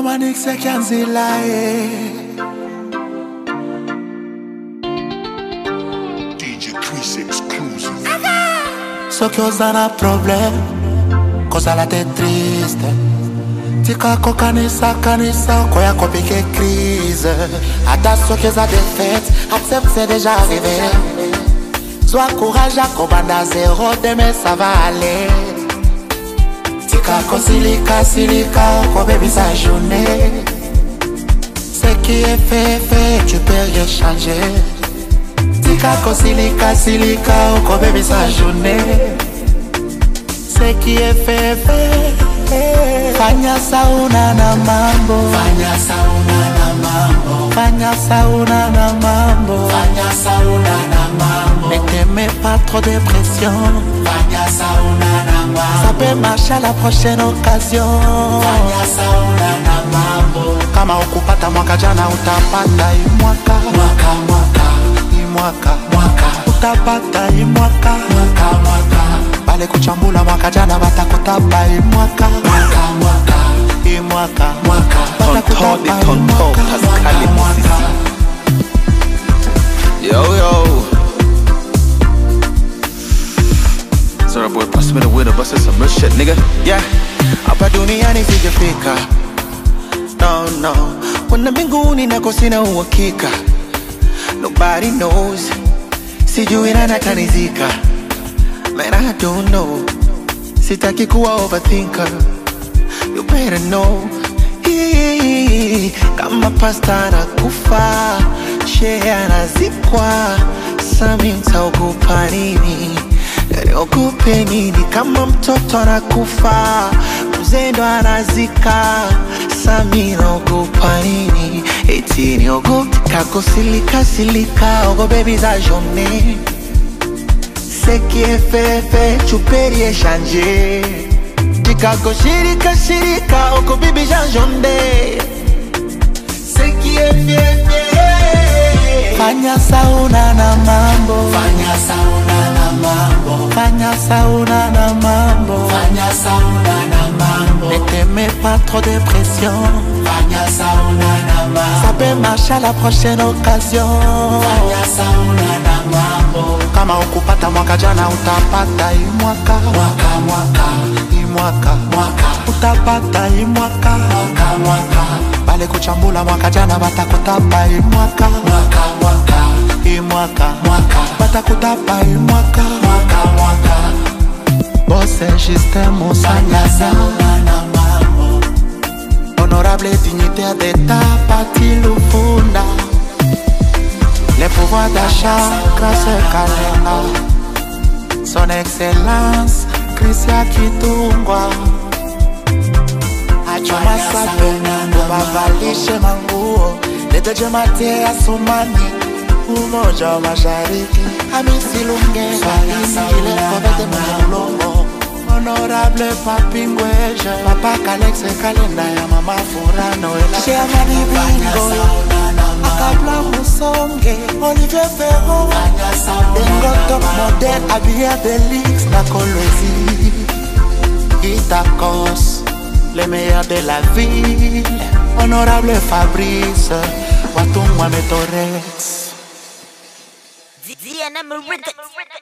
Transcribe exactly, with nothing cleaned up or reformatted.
Manix Kanzila D J Chris exclusive. So que os dá problema, cosa la te triste. Tika ko kanisa kanisa, koya ko pique crise. Ata so que za défaite, accepte c'est déjà arrivé. Sois courage à banda zéro, demain ça va aller. Tika ko silika silika, ko baby sa journée. Ce qui est fait fait, tu peux rien changer. Tika ko silika silika, ko baby sa journée. Ce qui est fait fait. Fanya sauna na mambo, Fanya sauna na mambo, fanya sauna na mambo, Fanya sauna na mambo, ne te mets pas trop de pression. Fanya sauna na mambo, Ça peut marcher à la prochaine occasion. Fanya sauna na mambo, Kama ukupata mwaka jana utapata hii mwaka, mwaka mwaka, hii mwaka, mwaka, utapata hii mwaka, mwaka mwaka, bale kuchambula mwaka jana batakutapa hii mwaka, mwaka mwaka, hii mwaka, mwaka, batakutapa hii Tonto, mwaka, Pascal mwaka. Yo, yo. Sorry, boy, pass me the winner, bustin' some real shit, nigga. Yeah. Hapa duniani sijafika. No, no. Kuna mbinguni nako sina uhakika. Nobody knows. Sijui nani atanizika. Man, I don't know. Sitaki kuwa overthinker. You better know. Hii, kama pasta na kufa, shehe anazikwa, sami mtaogopa nini? Niogope nini? Kama mtoto anakufa, mzee ndo anazika, sami naogopa nini? Eti niogope kako silika silika, ogo baby za journée. Ce qui est fait fait, tu peux rien changer. Chicago shirika shirika, oko bibi janjonde. Ce qui est fait fait. fanya sauna na mambo, Fanya sauna na mambo, fanya sauna na mambo, Fanya sauna na mambo, ne te mets pas trop de pression. Fanya sauna na Ça mambo, peut marcher à la prochaine occasion. Fanya sauna na mambo, Kama ukupata mwaka jana utapata hii mwaka, mwaka mwaka, hii mwaka, mwaka, utapata hii mwaka, mwaka mwaka, bale kuchambula mwaka jana batakutapa hii mwaka, mwaka mwaka, hii mwaka, mwaka, batakutapa hii mwaka. mwaka mwaka, Bosse Justin Fanya Moussanyasa, sauna na mambo, honorable dignitaire d'État Pati Lufunda, les pouvoirs d'achat grâce Kalenga, son excellence Christian Kitungwa, Achoma Sape, Bavalishe Manguo, Lete Jemate Asumani, Umoja wa Mashariki, Hamisi Lunge, Ile Kovete Mwenye Honorable Papi Ngweje, Papa Kalexe Kalenda ya Mama Furano Ela Sheamani Bingo, sauna na mambo, Akabla Musonge, Olivier Ferro, Fanya sauna Dengo na Top mambo, Model, Abia Delix, na Kolwezi, Itakos, les meilleurs de la ville, Honorable Fabrice, Watungwa Metorex. D N M Rhythms.